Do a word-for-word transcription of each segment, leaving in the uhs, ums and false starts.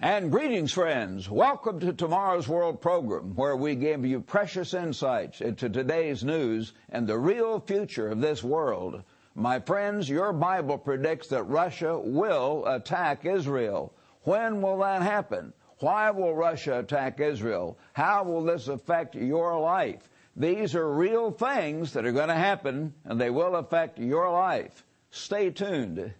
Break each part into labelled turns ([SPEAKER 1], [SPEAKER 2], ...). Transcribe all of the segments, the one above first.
[SPEAKER 1] And greetings, friends. Welcome to Tomorrow's World program, where we give you precious insights into today's news and the real future of this world. My friends, your Bible predicts that Russia will attack Israel. When will that happen? Why will Russia attack Israel? How will this affect your life? These are real things that are going to happen, and they will affect your life. Stay tuned.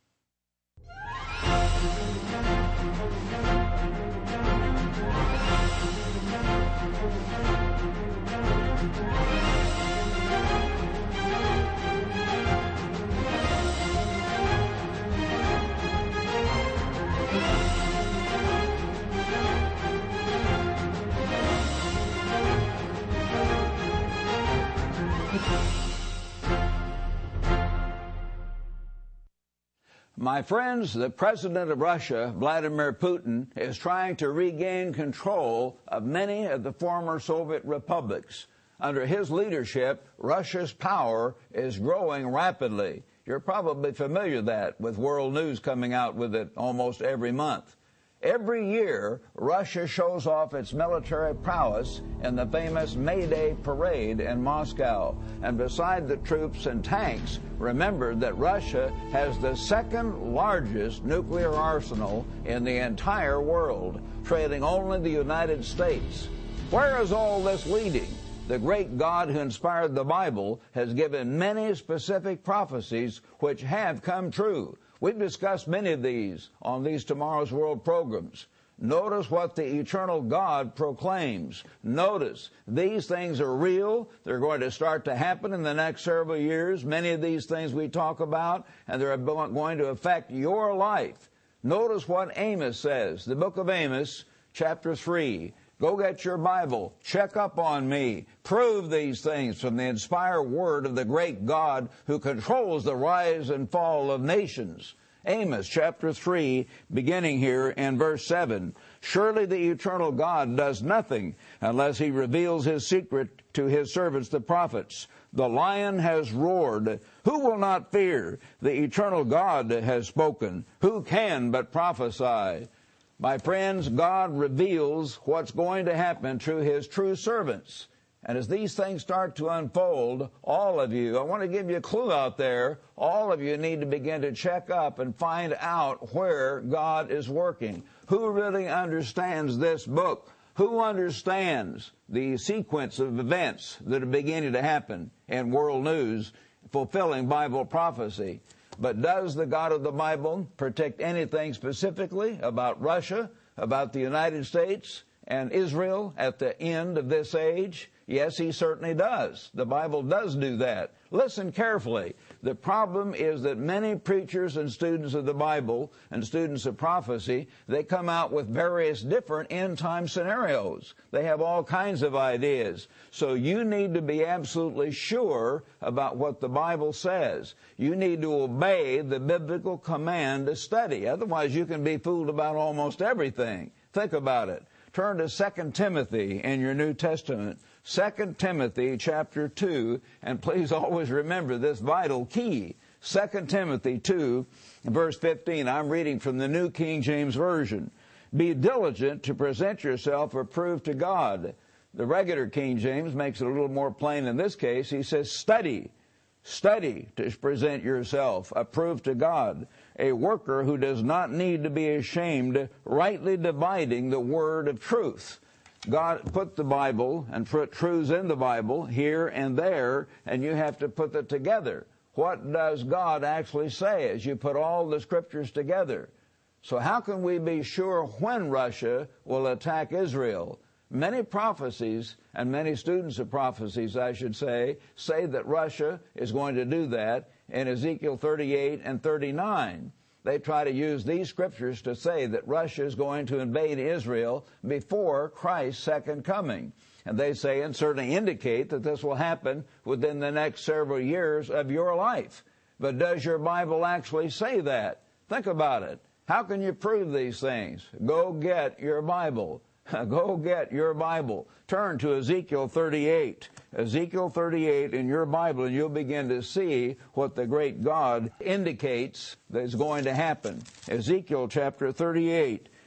[SPEAKER 1] My friends, the president of Russia, Vladimir Putin, is trying to regain control of many of the former Soviet republics. Under his leadership, Russia's power is growing rapidly. You're probably familiar with that, with world news coming out with it almost every month. Every year, Russia shows off its military prowess in the famous May Day parade in Moscow. And beside the troops and tanks, remember that Russia has the second largest nuclear arsenal in the entire world, trailing only the United States. Where is all this leading? The great God who inspired the Bible has given many specific prophecies which have come true. We've discussed many of these on these Tomorrow's World programs. Notice what the eternal God proclaims. Notice these things are real. They're going to start to happen in the next several years. Many of these things we talk about, and they're going to affect your life. Notice what Amos says, the book of Amos, chapter three. Go get your Bible. Check up on me. Prove these things from the inspired word of the great God who controls the rise and fall of nations. Amos chapter three, beginning here in verse seven. Surely the eternal God does nothing unless he reveals his secret to his servants the prophets. The lion has roared. Who will not fear? The eternal God has spoken. Who can but prophesy? My friends, God reveals what's going to happen through his true servants. And as these things start to unfold, all of you, I want to give you a clue out there, all of you need to begin to check up and find out where God is working. Who really understands this book? Who understands the sequence of events that are beginning to happen in world news, fulfilling Bible prophecy? But does the God of the Bible predict anything specifically about Russia, about the United States and Israel at the end of this age? Yes, he certainly does. The Bible does do that. Listen carefully. The problem is that many preachers and students of the Bible and students of prophecy, they come out with various different end-time scenarios. They have all kinds of ideas. So you need to be absolutely sure about what the Bible says. You need to obey the biblical command to study. Otherwise, you can be fooled about almost everything. Think about it. Turn to Second Timothy in your New Testament. Second Timothy chapter two, and please always remember this vital key. Second Timothy two, verse fifteen. I'm reading from the New King James Version. Be diligent to present yourself approved to God. The regular King James makes it a little more plain in this case. He says, study. Study to present yourself approved to God, a worker who does not need to be ashamed, rightly dividing the word of truth. God put the Bible and put truths in the Bible here and there, and you have to put it together. What does God actually say as you put all the scriptures together? So how can we be sure when Russia will attack Israel? Many prophecies, and many students of prophecies, I should say, say that Russia is going to do that in Ezekiel thirty-eight and thirty-nine. They try to use these scriptures to say that Russia is going to invade Israel before Christ's second coming. And they say and certainly indicate that this will happen within the next several years of your life. But does your Bible actually say that? Think about it. How can you prove these things? Go get your Bible. Go get your Bible. Turn to Ezekiel thirty-eight. Ezekiel thirty-eight in your Bible, and you'll begin to see what the great God indicates that is going to happen. Ezekiel chapter thirty-eight.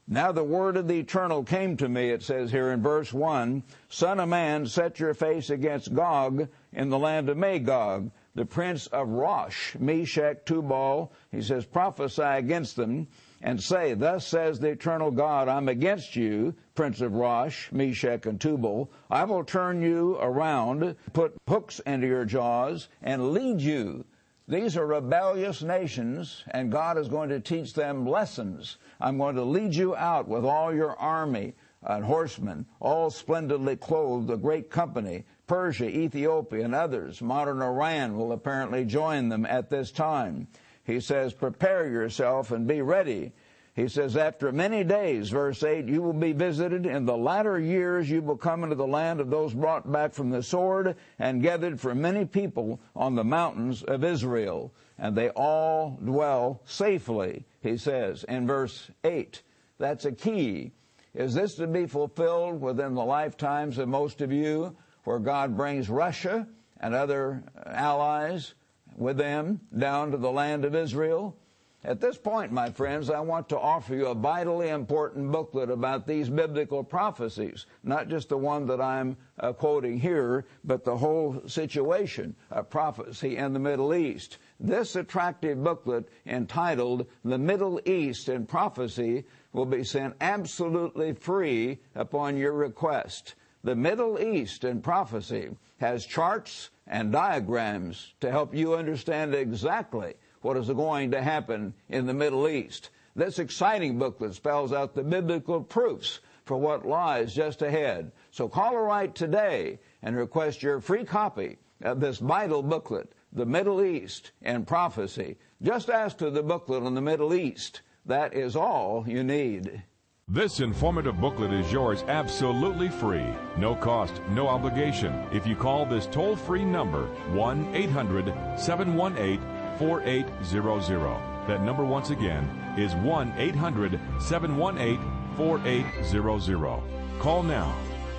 [SPEAKER 1] Now the word of the Eternal came to me, it says here in verse one, Son of man, set your face against Gog in the land of Magog, the prince of Rosh, Meshech, Tubal. He says, prophesy against them, and say, thus says the eternal God, I'm against you, prince of Rosh, Meshech, and Tubal. I will turn you around, put hooks into your jaws, and lead you. These are rebellious nations, and God is going to teach them lessons. I'm going to lead you out with all your army and horsemen, all splendidly clothed, a great company. Persia, Ethiopia, and others. Modern Iran will apparently join them at this time. He says, prepare yourself and be ready. He says, after many days, verse eight, you will be visited. In the latter years you will come into the land of those brought back from the sword and gathered from many people on the mountains of Israel. And they all dwell safely, he says, in verse eight. That's a key. Is this to be fulfilled within the lifetimes of most of you, where God brings Russia and other allies with them down to the land of Israel? At this point, my friends, I want to offer you a vitally important booklet about these biblical prophecies, not just the one that I'm uh, quoting here, but the whole situation of prophecy in the Middle East. This attractive booklet, entitled The Middle East in Prophecy, will be sent absolutely free upon your request. The Middle East in Prophecy has charts and diagrams to help you understand exactly what is going to happen in the Middle East. This exciting booklet spells out the biblical proofs for what lies just ahead. So call or write today and request your free copy of this vital booklet, The Middle East in Prophecy. Just ask for the booklet on the Middle East. That is all you need.
[SPEAKER 2] This informative booklet is yours absolutely free. No cost, no obligation. If you call this toll-free number, one eight hundred seven one eight four eight zero zero. That number once again is one eight hundred seven one eight four eight zero zero. Call now.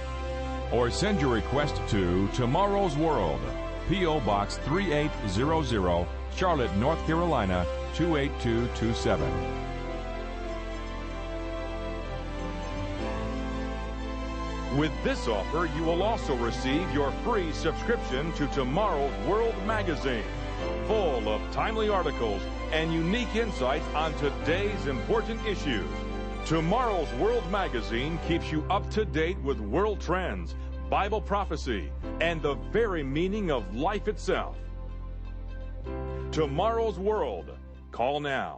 [SPEAKER 2] Or send your request to Tomorrow's World, P O. Box three eight zero zero, Charlotte, North Carolina two eight two two seven. With this offer, you will also receive your free subscription to Tomorrow's World magazine, full of timely articles and unique insights on today's important issues. Tomorrow's World magazine keeps you up to date with world trends, Bible prophecy, and the very meaning of life itself. Tomorrow's World. Call now.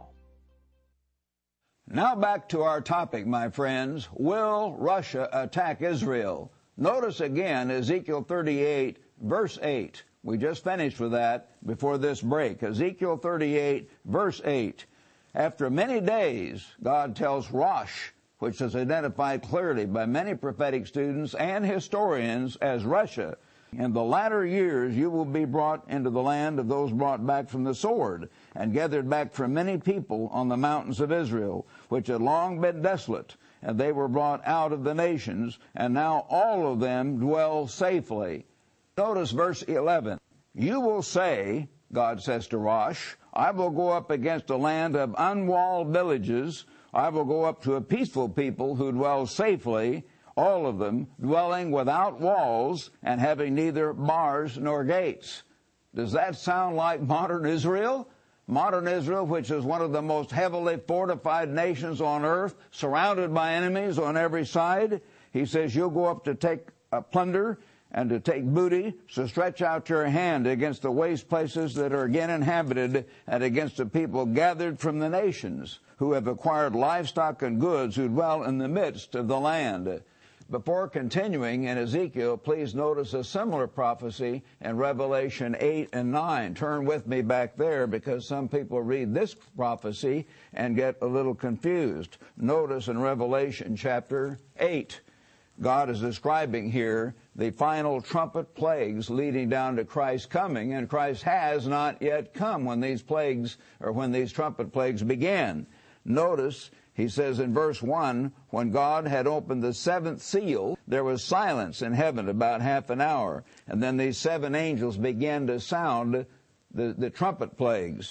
[SPEAKER 1] Now back to our topic, my friends. Will Russia attack Israel? Notice again Ezekiel thirty-eight, verse eight. We just finished with that before this break. Ezekiel thirty-eight, verse eight. After many days, God tells Rosh, which is identified clearly by many prophetic students and historians as Russia, in the latter years you will be brought into the land of those brought back from the sword, and gathered back from many people on the mountains of Israel, which had long been desolate, and they were brought out of the nations, and now all of them dwell safely. Notice verse eleven. You will say, God says to Rosh, I will go up against a land of unwalled villages. I will go up to a peaceful people who dwell safely, all of them dwelling without walls and having neither bars nor gates. Does that sound like modern Israel? Modern Israel, which is one of the most heavily fortified nations on earth, surrounded by enemies on every side. He says, you'll go up to take uh, plunder and to take booty, so stretch out your hand against the waste places that are again inhabited, and against the people gathered from the nations, who have acquired livestock and goods, who dwell in the midst of the land. Before continuing in Ezekiel, please notice a similar prophecy in Revelation eight and nine. Turn with me back there, because some people read this prophecy and get a little confused. Notice in Revelation chapter eight, God is describing here the final trumpet plagues leading down to Christ's coming, and Christ has not yet come when these plagues, or when these trumpet plagues began. Notice, he says in verse one, when God had opened the seventh seal, there was silence in heaven about half an hour. And then these seven angels began to sound the, the trumpet plagues.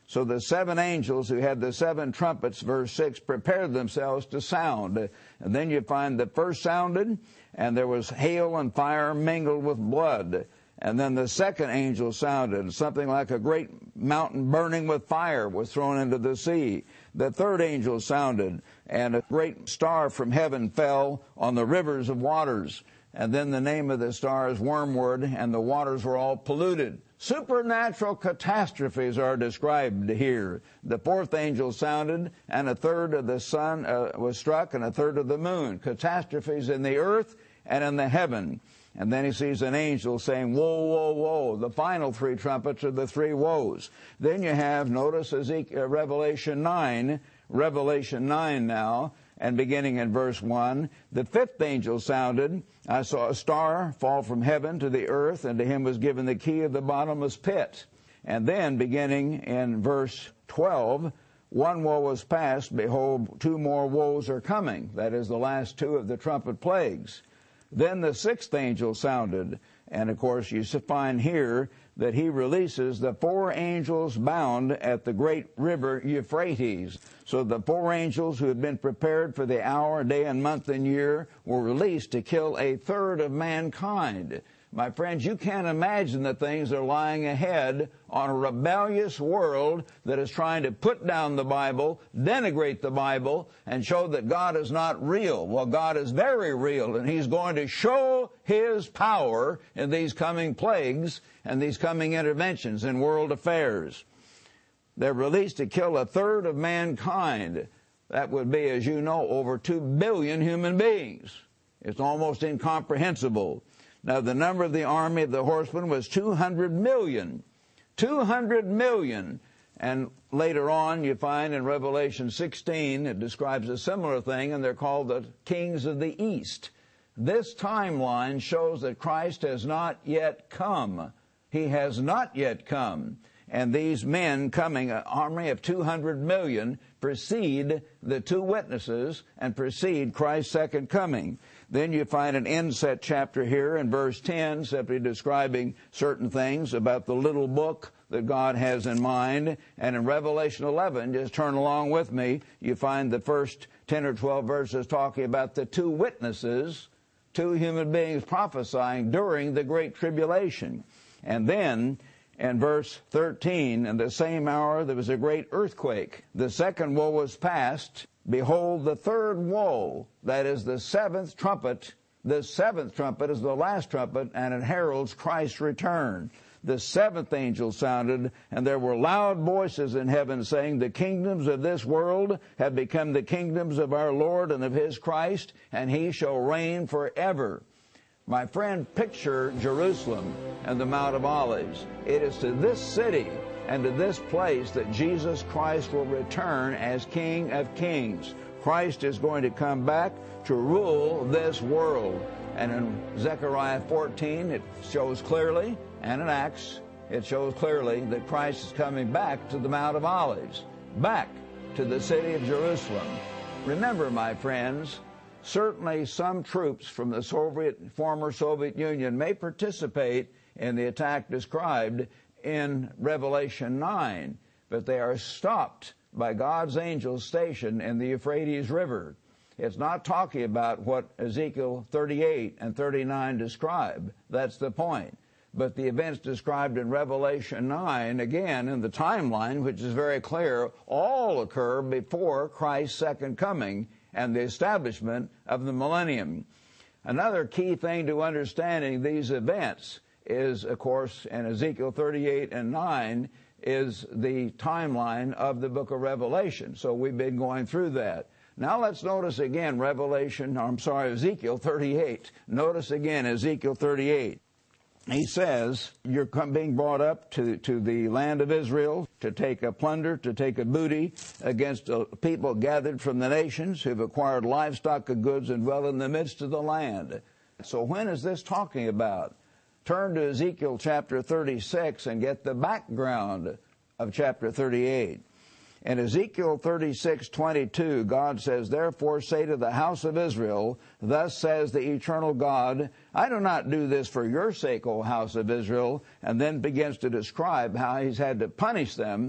[SPEAKER 1] So the seven angels who had the seven trumpets, verse six, prepared themselves to sound. And then you find the first sounded, and there was hail and fire mingled with blood. And then the second angel sounded. Something like a great mountain burning with fire was thrown into the sea. The third angel sounded, and a great star from heaven fell on the rivers of waters. And then the name of the star is Wormwood, and the waters were all polluted. Supernatural catastrophes are described here. The fourth angel sounded, and a third of the sun uh, was struck, and a third of the moon. Catastrophes in the earth and in the heaven. And then he sees an angel saying, woe, woe, woe. The final three trumpets are the three woes. Then you have, notice Ezekiel, uh, Revelation nine, Revelation nine now, and beginning in verse one, the fifth angel sounded. I saw a star fall from heaven to the earth, and to him was given the key of the bottomless pit. And then, beginning in verse twelve, one woe was past, behold, two more woes are coming. That is the last two of the trumpet plagues. Then the sixth angel sounded, and of course you find here that he releases the four angels bound at the great river Euphrates. So the four angels who had been prepared for the hour, day, and month and year were released to kill a third of mankind. My friends, you can't imagine the things that are lying ahead on a rebellious world that is trying to put down the Bible, denigrate the Bible, and show that God is not real. Well, God is very real, and He's going to show His power in these coming plagues and these coming interventions in world affairs. They're released to kill a third of mankind. That would be, as you know, over two billion human beings. It's almost incomprehensible. Now, the number of the army of the horsemen was two hundred million. two hundred million. And later on, you find in Revelation sixteen, it describes a similar thing, and they're called the kings of the east. This timeline shows that Christ has not yet come. He has not yet come. And these men coming, an army of two hundred million, precede the two witnesses and precede Christ's second coming. Then you find an inset chapter here in verse ten, simply describing certain things about the little book that God has in mind. And in Revelation eleven, just turn along with me, you find the first ten or twelve verses talking about the two witnesses, two human beings prophesying during the Great Tribulation. And then in verse thirteen, in the same hour there was a great earthquake. The second woe was past. Behold, the third woe, that is the seventh trumpet. The seventh trumpet is the last trumpet, and it heralds Christ's return. The seventh angel sounded, and there were loud voices in heaven saying, the kingdoms of this world have become the kingdoms of our Lord and of His Christ, and He shall reign forever. My friend, picture Jerusalem and the Mount of Olives. It is to this city and to this place that Jesus Christ will return as King of Kings. Christ is going to come back to rule this world. And in Zechariah fourteen, it shows clearly, and in Acts, it shows clearly that Christ is coming back to the Mount of Olives, back to the city of Jerusalem. Remember, my friends, certainly some troops from the Soviet, former Soviet Union may participate in the attack described in Revelation nine, but they are stopped by God's angels stationed in the Euphrates River. It's not talking about what Ezekiel thirty-eight and thirty-nine describe. That's the point. But the events described in Revelation nine, again, in the timeline, which is very clear, all occur before Christ's second coming and the establishment of the millennium. Another key thing to understanding these events is, of course, in Ezekiel thirty-eight and nine, is the timeline of the book of Revelation. So we've been going through that. Now let's notice again Revelation, I'm sorry, Ezekiel thirty-eight. Notice again Ezekiel thirty-eight. He says, you're being brought up to, to the land of Israel to take a plunder, to take a booty against a people gathered from the nations who've acquired livestock and goods and dwell in the midst of the land. So when is this talking about? Turn to Ezekiel chapter thirty-six and get the background of chapter thirty-eight. In Ezekiel thirty-six twenty-two, God says, therefore say to the house of Israel, thus says the eternal God, I do not do this for your sake, O house of Israel, and then begins to describe how He's had to punish them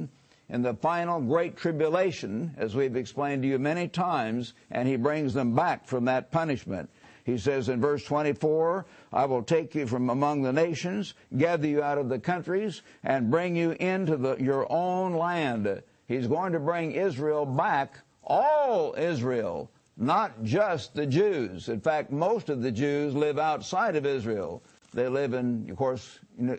[SPEAKER 1] in the final great tribulation, as we've explained to you many times, and he brings them back from that punishment. He says in verse twenty-four, I will take you from among the nations, gather you out of the countries, and bring you into the, your own land. He's going to bring Israel back, all Israel, not just the Jews. In fact, most of the Jews live outside of Israel. They live in, of course,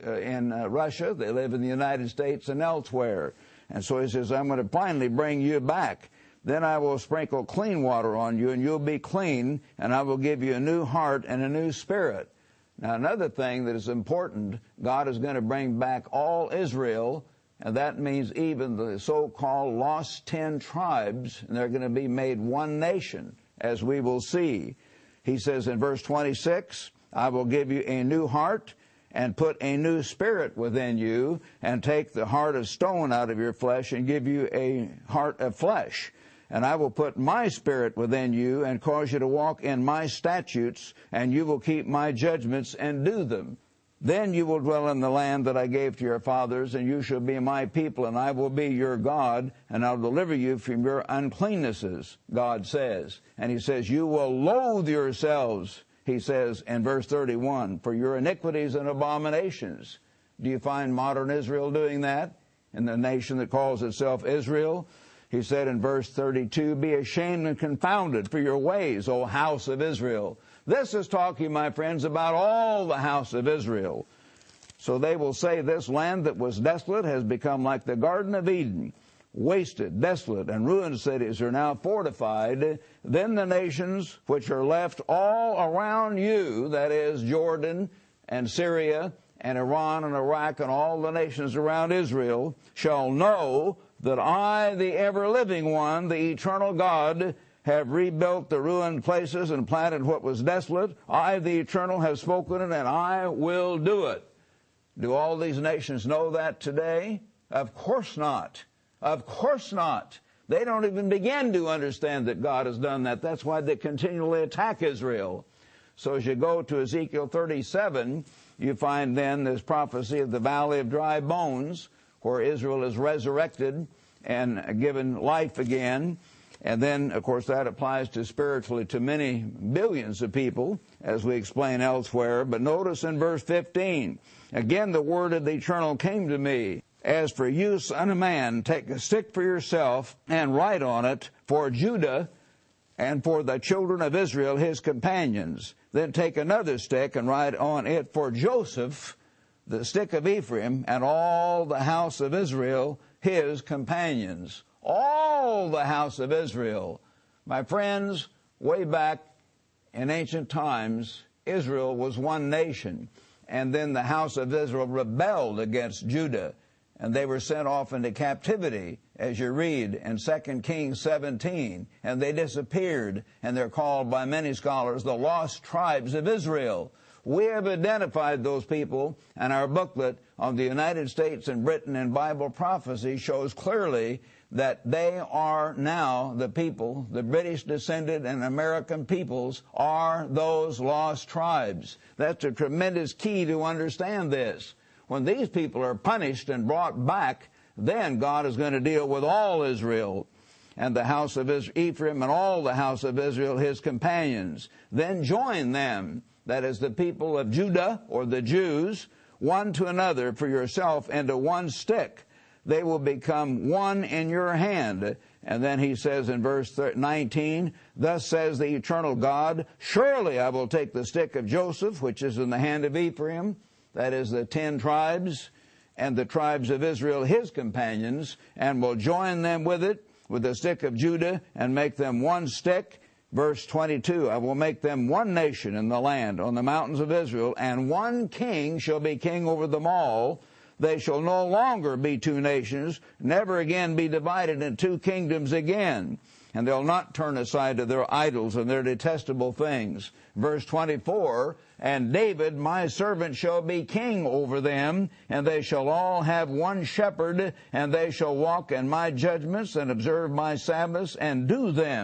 [SPEAKER 1] in uh, Russia. They live in the United States and elsewhere. And so he says, I'm going to finally bring you back. Then I will sprinkle clean water on you, and you'll be clean, and I will give you a new heart and a new spirit. Now, another thing that is important, God is going to bring back all Israel, and that means even the so-called lost ten tribes, and they're going to be made one nation, as we will see. He says in verse twenty-six, I will give you a new heart and put a new spirit within you, and take the heart of stone out of your flesh and give you a heart of flesh. And I will put my spirit within you and cause you to walk in my statutes, and you will keep my judgments and do them. Then you will dwell in the land that I gave to your fathers, and you shall be my people, and I will be your God, and I'll deliver you from your uncleannesses, God says. And he says, you will loathe yourselves, he says in verse thirty-one, for your iniquities and abominations. Do you find modern Israel doing that? In the nation that calls itself Israel? He said in verse thirty-two, be ashamed and confounded for your ways, O house of Israel. This is talking, my friends, about all the house of Israel. So they will say, this land that was desolate has become like the Garden of Eden. Wasted, desolate, and ruined cities are now fortified. Then the nations which are left all around you, that is Jordan and Syria and Iran and Iraq and all the nations around Israel, shall know that I, the ever-living one, the eternal God, have rebuilt the ruined places and planted what was desolate. I, the eternal, have spoken it, and I will do it. Do all these nations know that today? Of course not. Of course not. They don't even begin to understand that God has done that. That's why they continually attack Israel. So as you go to Ezekiel thirty-seven, you find then this prophecy of the valley of dry bones, where Israel is resurrected and given life again. And then, of course, that applies to spiritually to many billions of people, as we explain elsewhere. But notice in verse fifteen, again the word of the Eternal came to me. As for you, son of man, take a stick for yourself and write on it for Judah and for the children of Israel, his companions. Then take another stick and write on it for Joseph, the stick of Ephraim, and all the house of Israel, his companions. All the house of Israel. My friends, way back in ancient times, Israel was one nation. And then the house of Israel rebelled against Judah. And they were sent off into captivity, as you read in Second Kings seventeen. And they disappeared. And they're called by many scholars the lost tribes of Israel. We have identified those people, and our booklet on the United States and Britain and Bible prophecy shows clearly that they are now the people, the British descended and American peoples are those lost tribes. That's a tremendous key to understand this. When these people are punished and brought back, then God is going to deal with all Israel and the house of Ephraim and all the house of Israel, his companions. Then join them, that is the people of Judah or the Jews, one to another for yourself into one stick. They will become one in your hand. And then he says in verse nineteen, thus says the eternal God, surely I will take the stick of Joseph, which is in the hand of Ephraim, that is the ten tribes, and the tribes of Israel, his companions, and will join them with it, with the stick of Judah, and make them one stick. Verse twenty-two, I will make them one nation in the land, on the mountains of Israel, and one king shall be king over them all. They shall no longer be two nations, never again be divided in two kingdoms again. And they'll not turn aside to their idols and their detestable things. Verse twenty-four, and David, my servant, shall be king over them, and they shall all have one shepherd, and they shall walk in my judgments and observe my Sabbaths and do them.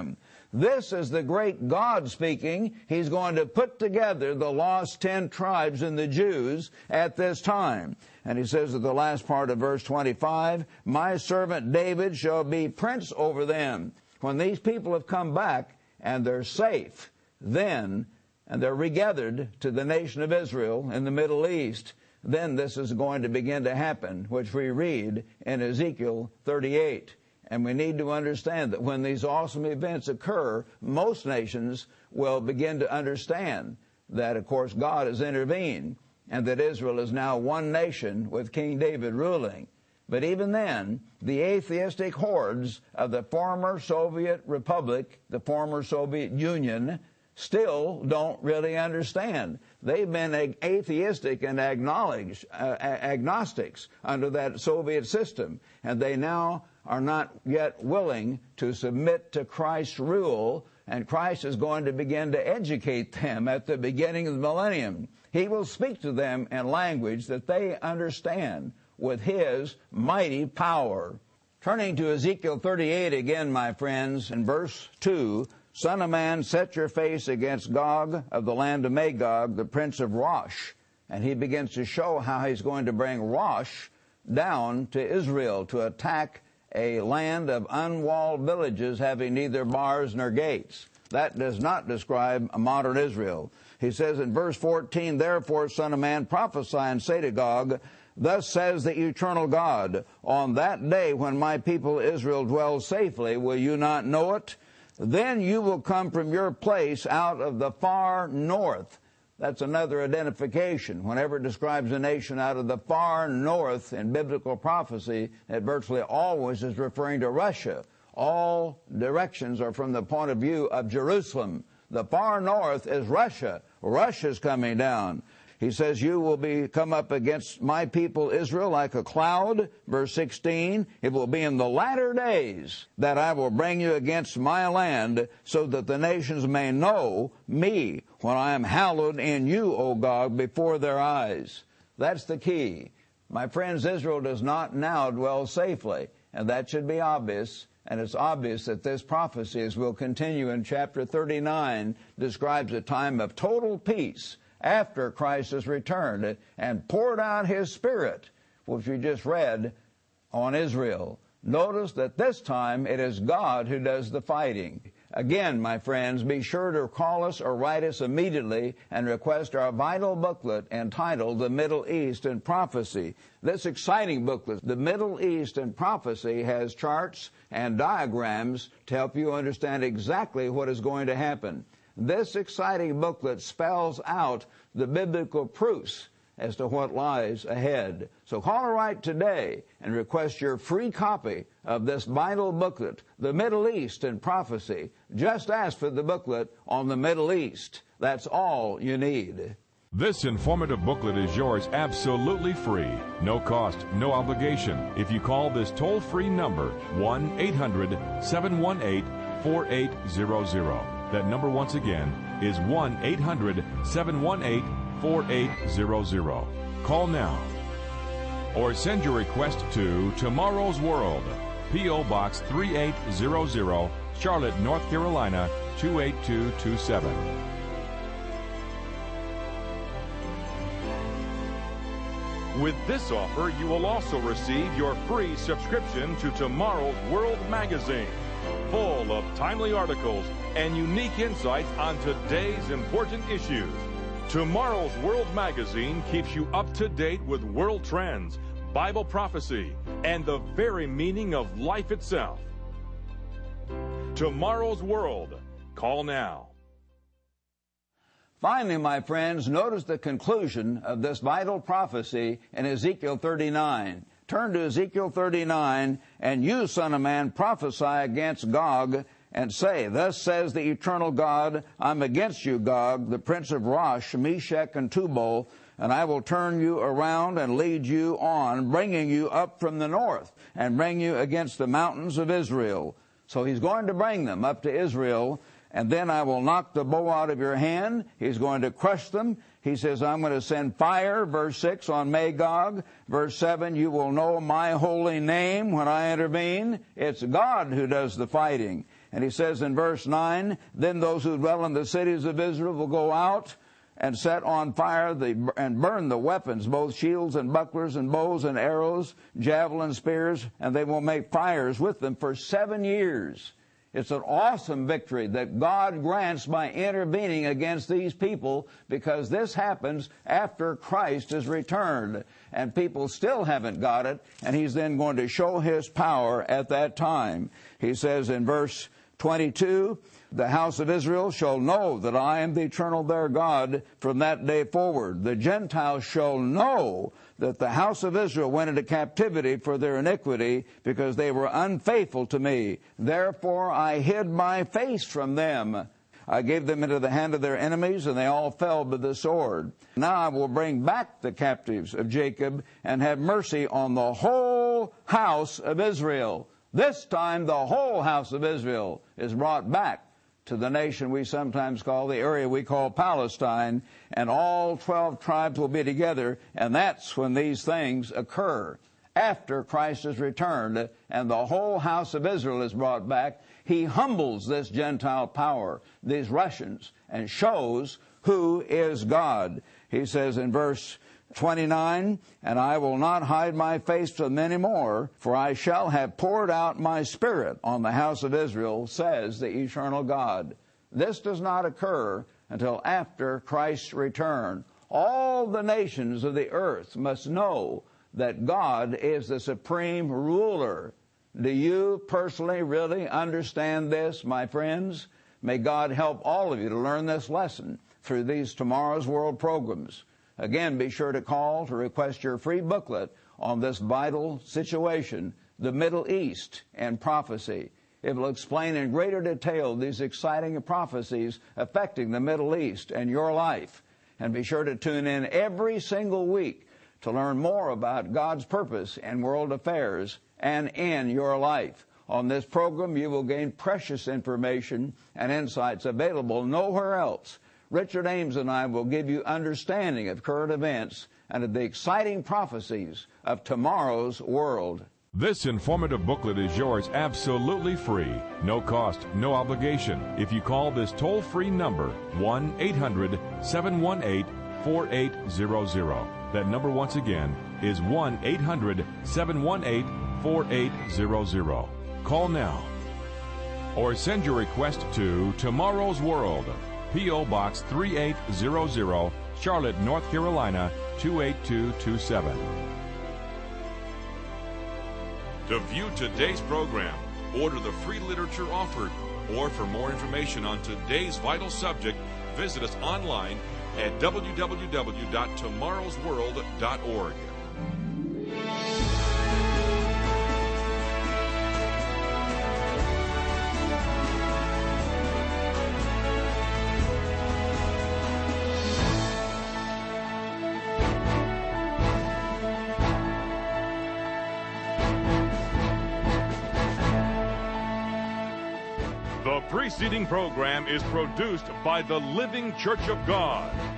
[SPEAKER 1] This is the great God speaking. He's going to put together the lost ten tribes and the Jews at this time. And he says at the last part of verse twenty-five, my servant David shall be prince over them. When these people have come back and they're safe, then, and they're regathered to the nation of Israel in the Middle East, then this is going to begin to happen, which we read in Ezekiel thirty-eight. And we need to understand that when these awesome events occur, most nations will begin to understand that, of course, God has intervened and that Israel is now one nation with King David ruling. But even then, the atheistic hordes of the former Soviet Republic, the former Soviet Union, still don't really understand. They've been atheistic and acknowledge, uh, agnostics under that Soviet system, and they now are not yet willing to submit to Christ's rule, and Christ is going to begin to educate them at the beginning of the millennium. He will speak to them in language that they understand with His mighty power. Turning to Ezekiel thirty-eight again, my friends, in verse two, Son of man, set your face against Gog of the land of Magog, the prince of Rosh. And he begins to show how he's going to bring Rosh down to Israel to attack a land of unwalled villages having neither bars nor gates. That does not describe a modern Israel. He says in verse fourteen, therefore, Son of man, prophesy and say to Gog, thus says the eternal God, on that day when my people Israel dwells safely, will you not know it? Then you will come from your place out of the far north. That's another identification. Whenever it describes a nation out of the far north in biblical prophecy, it virtually always is referring to Russia. All directions are from the point of view of Jerusalem. The far north is Russia. Russia's coming down. He says, you will be come up against my people Israel like a cloud. Verse sixteen, it will be in the latter days that I will bring you against my land, so that the nations may know me when I am hallowed in you, O God, before their eyes. That's the key. My friends, Israel does not now dwell safely, and that should be obvious. And it's obvious that this prophecy, as we'll continue in chapter thirty-nine, describes a time of total peace after Christ has returned and poured out His Spirit, which we just read, on Israel. Notice that this time it is God who does the fighting. Again, my friends, be sure to call us or write us immediately and request our vital booklet entitled The Middle East and Prophecy. This exciting booklet, The Middle East and Prophecy, has charts and diagrams to help you understand exactly what is going to happen. This exciting booklet spells out the biblical proofs as to what lies ahead. So call or write today and request your free copy of this vital booklet, The Middle East and Prophecy. Just ask for the booklet on the Middle East. That's all you need.
[SPEAKER 2] This informative booklet is yours absolutely free. No cost, no obligation. If you call this toll-free number, one eight hundred seven one eight four eight zero zero. That number once again is one eight hundred seven one eight four eight zero zero. Call now. Or send your request to Tomorrow's World, P O. Box three eight zero zero, Charlotte, North Carolina two eight two two seven. With this offer, you will also receive your free subscription to Tomorrow's World magazine, full of timely articles and unique insights on today's important issues. Tomorrow's World magazine keeps you up to date with world trends, Bible prophecy, and the very meaning of life itself. Tomorrow's World. Call now.
[SPEAKER 1] Finally, my friends, notice the conclusion of this vital prophecy in Ezekiel thirty-nine. Turn to Ezekiel thirty-nine, and you, Son of man, prophesy against Gog, and say, thus says the eternal God, I'm against you, Gog, the prince of Rosh, Meshech, and Tubal, and I will turn you around and lead you on, bringing you up from the north, and bring you against the mountains of Israel. So he's going to bring them up to Israel, and then I will knock the bow out of your hand. He's going to crush them. He says, I'm going to send fire, verse six, on Magog. Verse seven, you will know my holy name when I intervene. It's God who does the fighting. And he says in verse nine, then those who dwell in the cities of Israel will go out and set on fire the, and burn the weapons, both shields and bucklers and bows and arrows, javelins, spears, and they will make fires with them for seven years. It's an awesome victory that God grants by intervening against these people, because this happens after Christ is returned. And people still haven't got it, and he's then going to show his power at that time. He says in verse twenty-two, the house of Israel shall know that I am the eternal their God from that day forward. The Gentiles shall know that the house of Israel went into captivity for their iniquity, because they were unfaithful to me. Therefore I hid my face from them. I gave them into the hand of their enemies, and they all fell by the sword. Now I will bring back the captives of Jacob and have mercy on the whole house of Israel. This time the whole house of Israel is brought back to the nation we sometimes call, the area we call Palestine, and all twelve tribes will be together, and that's when these things occur. After Christ is returned and the whole house of Israel is brought back, he humbles this Gentile power, these Russians, and shows who is God. He says in verse twenty-nine, and I will not hide my face from them any more, for I shall have poured out my Spirit on the house of Israel, says the eternal God. This does not occur until after Christ's return. All the nations of the earth must know that God is the supreme ruler. Do you personally really understand this, my friends? May God help all of you to learn this lesson through these Tomorrow's World programs. Again, be sure to call to request your free booklet on this vital situation, the Middle East and prophecy. It will explain in greater detail these exciting prophecies affecting the Middle East and your life. And be sure to tune in every single week to learn more about God's purpose in world affairs and in your life. On this program, you will gain precious information and insights available nowhere else. Richard Ames and I will give you understanding of current events and of the exciting prophecies of tomorrow's world.
[SPEAKER 2] This informative booklet is yours absolutely free. No cost, no obligation. If you call this toll-free number, one eight hundred seven one eight four eight zero zero. That number once again is one eight hundred seven one eight four eight zero zero. Call now. Or send your request to Tomorrow's World, P O. Box three eight zero zero, Charlotte, North Carolina two eight two two seven. To view today's program, order the free literature offered, or for more information on today's vital subject, visit us online at w w w dot tomorrows world dot org. The preceding program is produced by the Living Church of God.